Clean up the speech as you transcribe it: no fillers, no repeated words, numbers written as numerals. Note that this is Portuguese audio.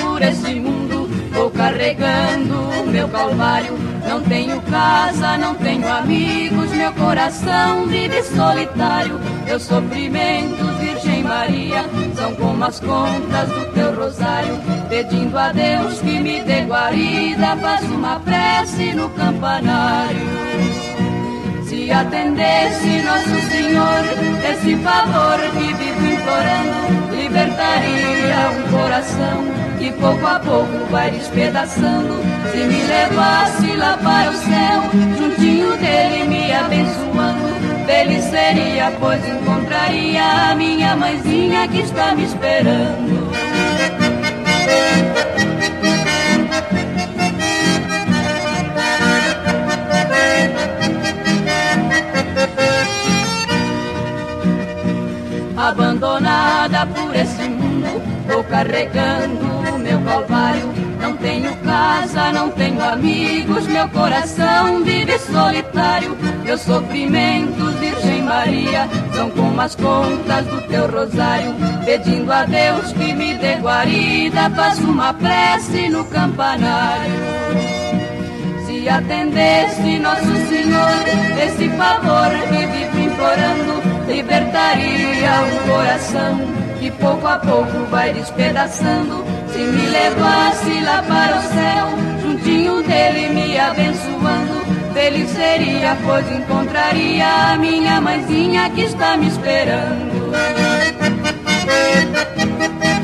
por esse mundo, vou carregando o meu calvário. Não tenho casa, não tenho amigos, meu coração vive solitário. Meus sofrimentos, Virgem Maria, são como as contas do teu rosário. Pedindo a Deus que me dê guarida, faço uma prece no campanário. Se atendesse Nosso Senhor esse favor que vivo implorando, libertaria um coração que pouco a pouco vai despedaçando. Se me levasse lá para o céu, juntinho dele me abençoando, feliz seria, pois encontraria a minha mãezinha que está me esperando. Abandonada por esse mundo, vou carregando o meu calvário. Não tenho casa, não tenho amigos, meu coração vive solitário. Meus sofrimentos, Virgem Maria, são como as contas do teu rosário. Pedindo a Deus que me dê guarida, faço uma prece no campanário. Se atendesse Nosso Senhor esse favor que vivo implorando, libertaria um coração que pouco a pouco vai despedaçando. Se me levasse lá para o céu, juntinho dele me abençoando, feliz seria, pois encontraria a minha mãezinha que está me esperando.